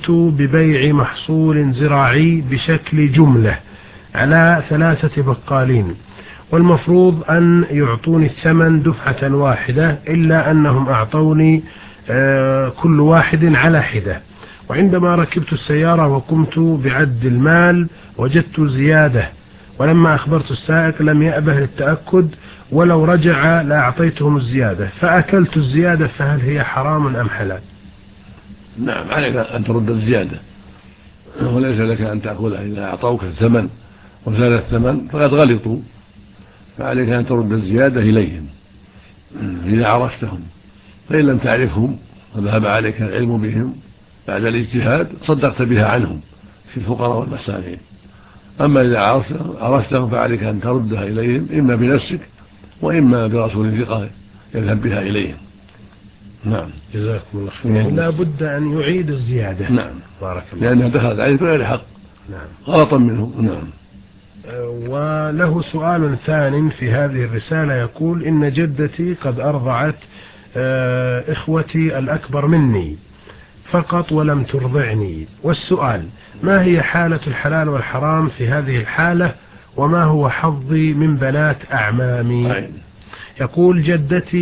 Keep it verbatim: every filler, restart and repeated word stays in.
قمت ببيع محصول زراعي بشكل جملة على ثلاثة بقالين، والمفروض أن يعطوني الثمن دفعة واحدة، إلا أنهم أعطوني كل واحد على حدة. وعندما ركبت السيارة وقمت بعد المال وجدت زيادة، ولما أخبرت السائق لم يأبه للتأكد، ولو رجع لأعطيتهم الزيادة، فأكلت الزيادة، فهل هي حرام أم حلال؟ نعم، عليك أن ترد الزيادة، وليس لك أن تأكلها. إذا أعطوك الثمن وزاد الثمن فقد غلطوا، فعليك أن ترد الزيادة إليهم إذا عرفتهم. فإن لم تعرفهم وذهب عليك العلم بهم بعد الاجتهاد صدقت بها عنهم في الفقراء والمساكين. أما إذا عرفتهم فعليك أن تردها إليهم، إما بنفسك وإما برسول ثقة يذهب بها إليهم. نعم، جزاكم الله خير. يعني لا بد أن يعيد الزيادة. نعم، بارك الله، لأنها دخلت عليه بغير حق. نعم، غلطا منه. نعم. وله سؤال ثاني في هذه الرسالة، يقول: إن جدتي قد أرضعت إخوتي الأكبر مني فقط ولم ترضعني، والسؤال: ما هي حالة الحلال والحرام في هذه الحالة، وما هو حظي من بنات أعمامي؟ يقول: جدتي